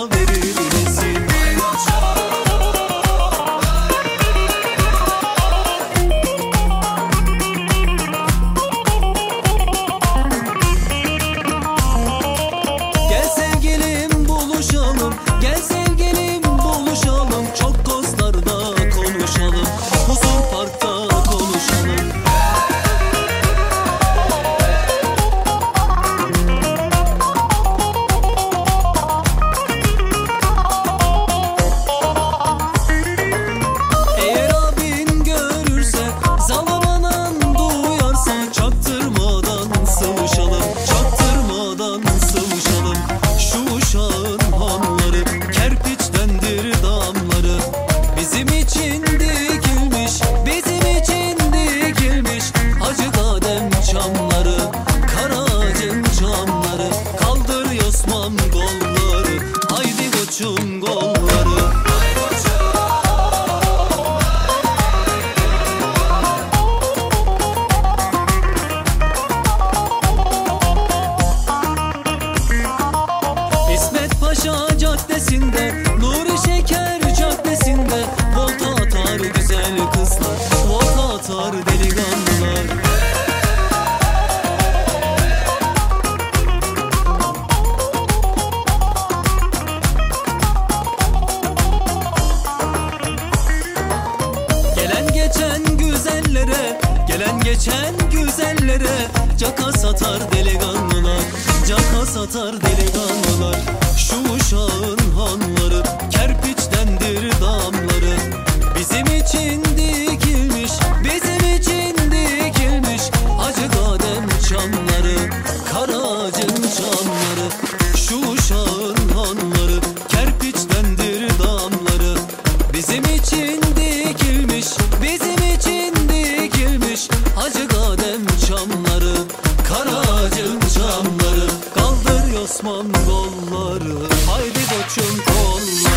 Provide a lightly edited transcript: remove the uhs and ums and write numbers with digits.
sana verilmesin. Gel sevgilim buluşalım, gel sevgilim buluşalım, çok kozlarda konuşalım, huzur parkta konuşalım. Eğer abin görürse, zalamanan duyarsa, çaktırmadan sıvışalım, çaktırmadan sıvışalım. Şu uşağın hanları kerpiçtendir damları, bizim için dikilmiş, bizim için dikilmiş. Hacı Adem çamları, Karacın çamları, kaldır Yosman golları, haydi koçum golları. İsmet Paşa Caddesi'nde, Nuri Şeker Caddesi'nde, volta atar güzel kızlar, volta atar delikanlılar. Gelen geçen güzellere, gelen geçen güzellere, caka satar delikanlılar, caka satar delikanlılar. Şu uşağın hanları kerpiçtendir damları, bizim için dikilmiş, bizim için dikilmiş. Hacı Adem çamları, Karacın çamları, şu uşağın hanları kerpiçtendir damları, bizim için dikilmiş, bizim için dikilmiş. Hacı Adem çamları, Karacın çamları, kaldır Yosman golları, haydi koçum kolları.